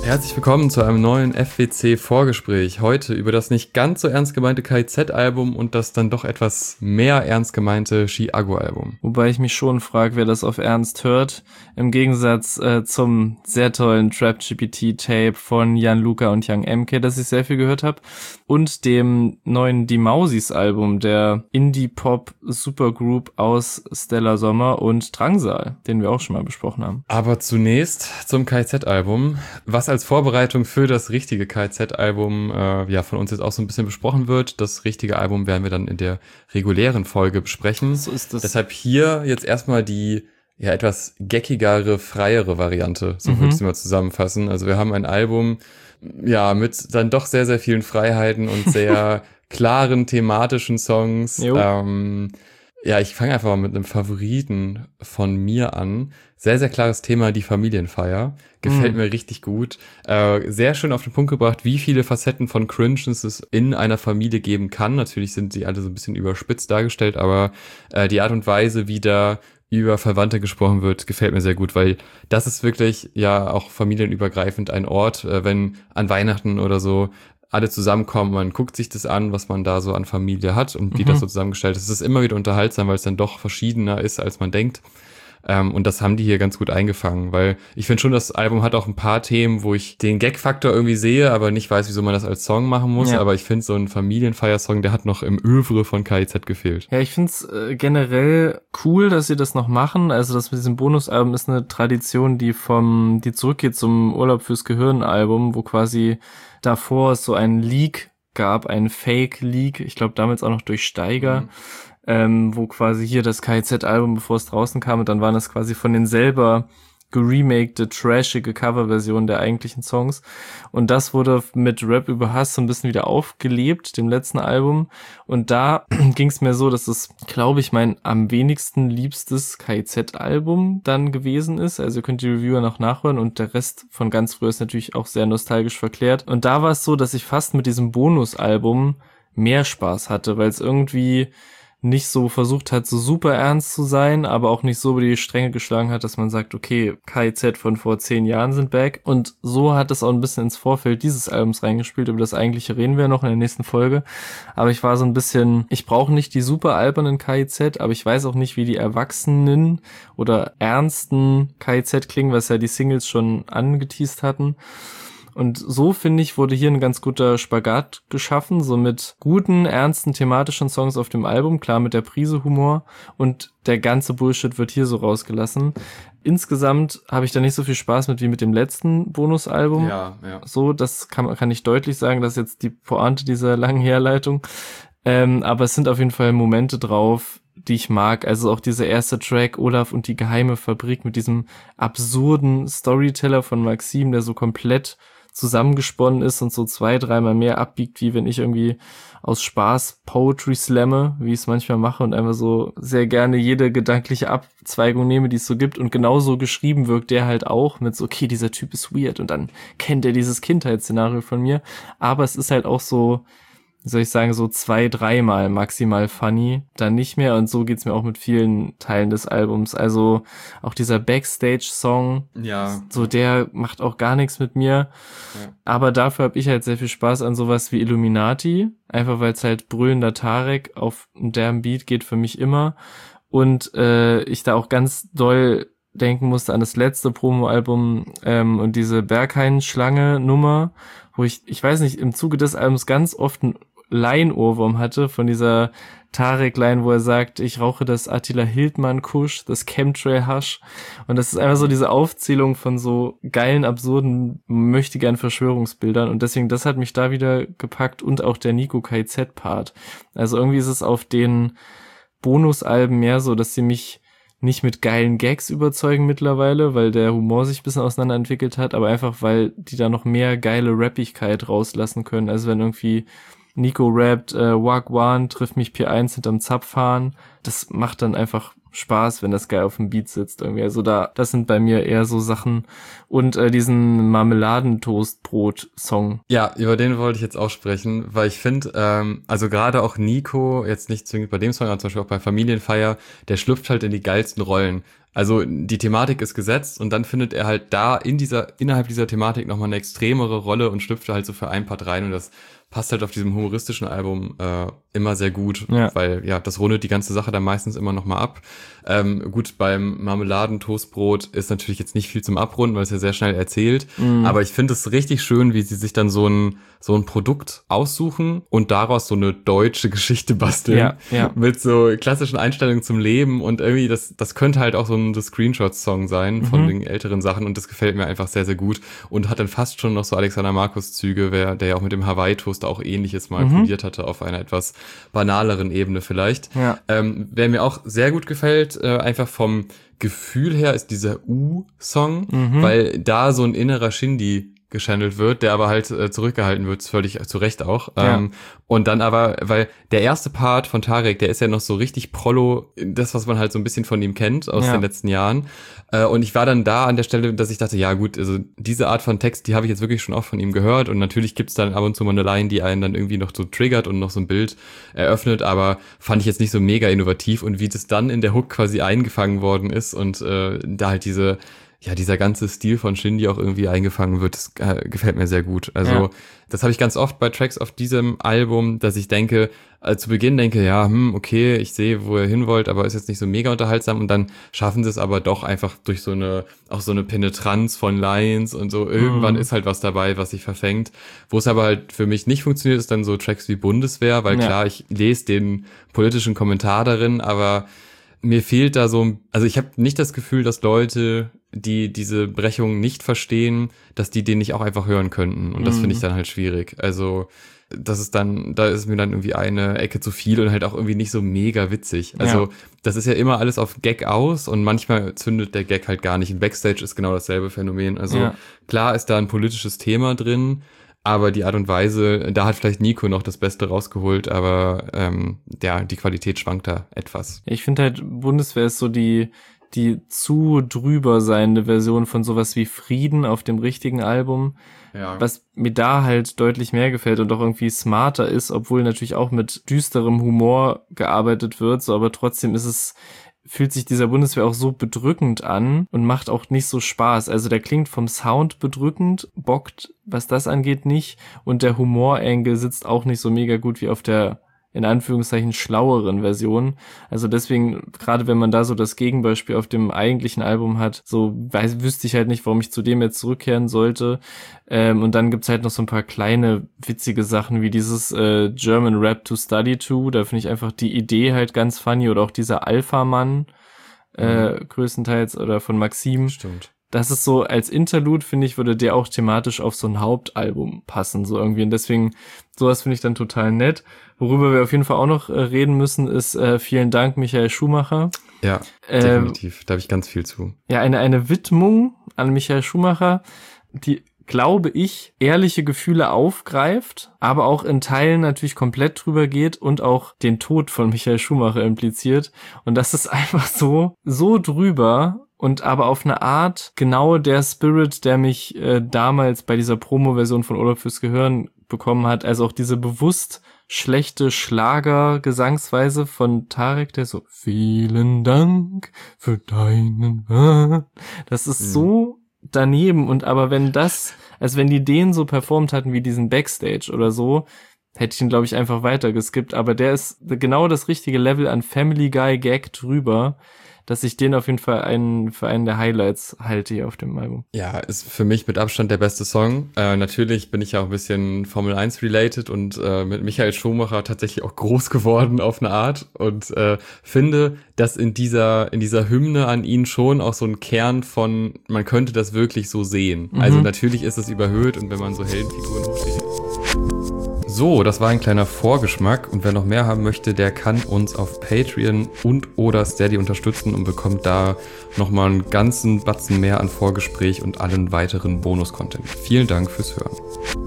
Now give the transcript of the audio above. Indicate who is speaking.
Speaker 1: Herzlich willkommen zu einem neuen FWC-Vorgespräch. Heute über das nicht ganz so ernst gemeinte KIZ-Album und das dann doch etwas mehr ernst gemeinte Chiago-Album.
Speaker 2: Wobei ich mich schon frage, wer das auf Ernst hört. Im Gegensatz zum sehr tollen Trap-GPT-Tape von Gianluca und Young MK, das ich sehr viel gehört habe. Und dem neuen Die Mausis-Album, der Indie-Pop-Supergroup aus Stella Sommer und Drangsal, den wir auch schon mal besprochen haben.
Speaker 1: Aber zunächst zum KIZ-Album, was als Vorbereitung für das richtige KIZ-Album von uns jetzt auch so ein bisschen besprochen wird. Das richtige Album werden wir dann in der regulären Folge besprechen.
Speaker 2: So ist das.
Speaker 1: Deshalb hier jetzt erstmal die etwas geckigere, freiere Variante, so würde ich es mal zusammenfassen. Also wir haben ein Album mit dann doch sehr, sehr vielen Freiheiten und sehr klaren thematischen Songs. Ich fange einfach mal mit einem Favoriten von mir an. Sehr, sehr klares Thema, die Familienfeier. Gefällt mir richtig gut. Sehr schön auf den Punkt gebracht, wie viele Facetten von Cringe es in einer Familie geben kann. Natürlich sind sie alle so ein bisschen überspitzt dargestellt, aber die Art und Weise, wie da über Verwandte gesprochen wird, gefällt mir sehr gut, weil das ist wirklich auch familienübergreifend ein Ort, wenn an Weihnachten oder so alle zusammenkommen, man guckt sich das an, was man da so an Familie hat und wie das so zusammengestellt ist. Es ist immer wieder unterhaltsam, weil es dann doch verschiedener ist, als man denkt. Und das haben die hier ganz gut eingefangen, weil ich finde schon, das Album hat auch ein paar Themen, wo ich den Gag-Faktor irgendwie sehe, aber nicht weiß, wieso man das als Song machen muss. Ja. Aber ich finde, so ein Familienfeier-Song, der hat noch im Övre von KIZ gefehlt.
Speaker 2: Ja, ich finde es generell cool, dass sie das noch machen. Also das mit diesem Bonusalbum ist eine Tradition, die zurückgeht zum Urlaub fürs Gehirn-Album, wo quasi davor es so einen Leak gab, einen Fake-Leak, ich glaube damals auch noch durch Steiger, wo quasi hier das KIZ-Album, bevor es draußen kam, und dann waren das quasi von den selber geremakte, trashige Coverversion der eigentlichen Songs. Und das wurde mit Rap über Hass so ein bisschen wieder aufgelebt, dem letzten Album. Und da ging es mir so, dass es, glaube ich, mein am wenigsten liebstes KIZ-Album dann gewesen ist. Also ihr könnt die Reviewer noch nachhören und der Rest von ganz früher ist natürlich auch sehr nostalgisch verklärt. Und da war es so, dass ich fast mit diesem Bonusalbum mehr Spaß hatte, weil es irgendwie nicht so versucht hat, so super ernst zu sein, aber auch nicht so über die Stränge geschlagen hat, dass man sagt, okay, KIZ von vor 10 Jahren sind back. Und so hat es auch ein bisschen ins Vorfeld dieses Albums reingespielt. Über das eigentliche reden wir noch in der nächsten Folge. Aber ich war so ein bisschen, ich brauche nicht die super albernen KIZ, aber ich weiß auch nicht, wie die erwachsenen oder ernsten KIZ klingen, was ja die Singles schon angeteast hatten. Und so, finde ich, wurde hier ein ganz guter Spagat geschaffen, so mit guten, ernsten, thematischen Songs auf dem Album, klar mit der Prise Humor, und der ganze Bullshit wird hier so rausgelassen. Insgesamt habe ich da nicht so viel Spaß mit wie mit dem letzten Bonusalbum.
Speaker 1: Ja.
Speaker 2: So, das kann ich deutlich sagen, das ist jetzt die Pointe dieser langen Herleitung. Aber es sind auf jeden Fall Momente drauf, die ich mag. Also auch dieser erste Track, Olaf und die geheime Fabrik, mit diesem absurden Storyteller von Maxim, der so komplett zusammengesponnen ist und so 2-3 Mal mehr abbiegt, wie wenn ich irgendwie aus Spaß Poetry slamme, wie ich es manchmal mache und einfach so sehr gerne jede gedankliche Abzweigung nehme, die es so gibt, und genauso geschrieben wirkt der halt auch mit so, okay, dieser Typ ist weird und dann kennt er dieses Kindheitsszenario von mir, aber es ist halt auch so, wie soll ich sagen, so 2-3 Mal maximal funny, dann nicht mehr, und so geht's mir auch mit vielen Teilen des Albums. Also auch dieser Backstage-Song, so der macht auch gar nichts mit mir, aber dafür habe ich halt sehr viel Spaß an sowas wie Illuminati, einfach weil es halt brüllender Tarek auf einem derben Beat geht für mich immer, und ich da auch ganz doll denken musste an das letzte Promo-Album und diese Berghain-Schlange-Nummer, wo ich weiß nicht, im Zuge des Albums ganz oft ein Line-Ohrwurm hatte von dieser Tarek-Line, wo er sagt, ich rauche das Attila Hildmann-Kusch, das Chemtrail-Hasch, und das ist einfach so diese Aufzählung von so geilen, absurden, möchtegern Verschwörungsbildern, und deswegen, das hat mich da wieder gepackt, und auch der Nico KIZ-Part. Also irgendwie ist es auf den Bonusalben mehr so, dass sie mich nicht mit geilen Gags überzeugen mittlerweile, weil der Humor sich ein bisschen auseinanderentwickelt hat, aber einfach, weil die da noch mehr geile Rappigkeit rauslassen können. Also wenn irgendwie Nico rappt, Wagwan, trifft mich P1 hinterm Zapfhahn, das macht dann einfach Spaß, wenn das geil auf dem Beat sitzt irgendwie. Also das sind bei mir eher so Sachen und diesen Marmeladentoastbrot-Song.
Speaker 1: Ja, über den wollte ich jetzt auch sprechen, weil ich finde, also gerade auch Nico, jetzt nicht zwingend bei dem Song, aber zum Beispiel auch bei Familienfeier, der schlüpft halt in die geilsten Rollen. Also die Thematik ist gesetzt und dann findet er halt da innerhalb dieser Thematik nochmal eine extremere Rolle und schlüpft halt so für ein Part rein und das passt halt auf diesem humoristischen Album immer sehr gut, weil ja, das rundet die ganze Sache dann meistens immer nochmal ab. Gut, beim Marmeladentoastbrot ist natürlich jetzt nicht viel zum Abrunden, weil es ja sehr schnell erzählt, aber ich finde es richtig schön, wie sie sich dann so ein Produkt aussuchen und daraus so eine deutsche Geschichte basteln, mit so klassischen Einstellungen zum Leben und irgendwie, das könnte halt auch so ein The Screenshots-Song sein von den älteren Sachen und das gefällt mir einfach sehr, sehr gut und hat dann fast schon noch so Alexander Markus-Züge, der ja auch mit dem Hawaii-Toast auch Ähnliches mal probiert hatte, auf einer etwas banaleren Ebene vielleicht. Ja. Wer mir auch sehr gut gefällt, einfach vom Gefühl her, ist dieser U-Song, weil da so ein innerer Shindy gechannelt wird, der aber halt zurückgehalten wird, völlig zu Recht auch. Und dann aber, weil der erste Part von Tarek, der ist ja noch so richtig Prollo, das, was man halt so ein bisschen von ihm kennt aus den letzten Jahren. Und ich war dann da an der Stelle, dass ich dachte, ja gut, also diese Art von Text, die habe ich jetzt wirklich schon oft von ihm gehört und natürlich gibt's dann ab und zu mal eine Line, die einen dann irgendwie noch so triggert und noch so ein Bild eröffnet, aber fand ich jetzt nicht so mega innovativ und wie das dann in der Hook quasi eingefangen worden ist und da halt dieser ganze Stil von Shindy auch irgendwie eingefangen wird, das gefällt mir sehr gut. Also das habe ich ganz oft bei Tracks auf diesem Album, dass ich denke, zu Beginn denke, ja, okay, ich sehe, wo ihr hin wollt, aber ist jetzt nicht so mega unterhaltsam und dann schaffen sie es aber doch einfach durch so eine Penetranz von Lines und so, irgendwann ist halt was dabei, was sich verfängt. Wo es aber halt für mich nicht funktioniert, ist dann so Tracks wie Bundeswehr, weil klar, ich lese den politischen Kommentar darin, aber mir fehlt da so, also ich habe nicht das Gefühl, dass Leute, die diese Brechung nicht verstehen, dass die den nicht auch einfach hören könnten. Und das finde ich dann halt schwierig. Also da ist mir dann irgendwie eine Ecke zu viel und halt auch irgendwie nicht so mega witzig. Also das ist ja immer alles auf Gag aus und manchmal zündet der Gag halt gar nicht. Im Backstage ist genau dasselbe Phänomen. Also klar ist da ein politisches Thema drin, aber die Art und Weise, da hat vielleicht Nico noch das Beste rausgeholt, aber die Qualität schwankt da etwas.
Speaker 2: Ich finde halt, Bundeswehr ist so die zu drüber seiende Version von sowas wie Frieden auf dem richtigen Album, was mir da halt deutlich mehr gefällt und auch irgendwie smarter ist, obwohl natürlich auch mit düsterem Humor gearbeitet wird, so, aber trotzdem fühlt sich dieser Bundeswehr auch so bedrückend an und macht auch nicht so Spaß. Also der klingt vom Sound bedrückend, bockt, was das angeht, nicht. Und der Humor-Angle sitzt auch nicht so mega gut wie auf der, in Anführungszeichen, schlaueren Version. Also deswegen, gerade wenn man da so das Gegenbeispiel auf dem eigentlichen Album hat, so wüsste ich halt nicht, warum ich zu dem jetzt zurückkehren sollte. Und dann gibt's halt noch so ein paar kleine, witzige Sachen, wie dieses German Rap to Study to. Da finde ich einfach die Idee halt ganz funny. Oder auch dieser Alpha-Mann, größtenteils, oder von Maxim.
Speaker 1: Stimmt.
Speaker 2: Das ist so, als Interlude, finde ich, würde der auch thematisch auf so ein Hauptalbum passen, so irgendwie. Und deswegen, sowas finde ich dann total nett. Worüber wir auf jeden Fall auch noch reden müssen, ist vielen Dank, Michael Schumacher.
Speaker 1: Ja, definitiv. Da habe ich ganz viel zu.
Speaker 2: Ja, eine Widmung an Michael Schumacher, die, glaube ich, ehrliche Gefühle aufgreift, aber auch in Teilen natürlich komplett drüber geht und auch den Tod von Michael Schumacher impliziert. Und das ist einfach so drüber und aber auf eine Art genau der Spirit, der mich damals bei dieser Promo-Version von Urlaub fürs Gehirn bekommen hat. Also auch diese bewusst schlechte Schlager-Gesangsweise von Tarek, der so, vielen Dank für deinen Wahn. Das ist so daneben und aber wenn die den so performt hatten wie diesen Backstage oder so, hätte ich ihn, glaube ich, einfach weitergeskippt, aber der ist genau das richtige Level an Family Guy Gag drüber, dass ich den auf jeden Fall für einen der Highlights halte hier auf dem Album.
Speaker 1: Ja, ist für mich mit Abstand der beste Song. Natürlich bin ich ja auch ein bisschen Formel 1 related und mit Michael Schumacher tatsächlich auch groß geworden auf eine Art und finde, dass in dieser Hymne an ihn schon auch so ein Kern von, man könnte das wirklich so sehen. Also natürlich ist es überhöht und wenn man so Heldenfiguren hochsteht. So, das war ein kleiner Vorgeschmack und wer noch mehr haben möchte, der kann uns auf Patreon und oder Steady unterstützen und bekommt da nochmal einen ganzen Batzen mehr an Vorgespräch und allen weiteren Bonus-Content. Vielen Dank fürs Hören.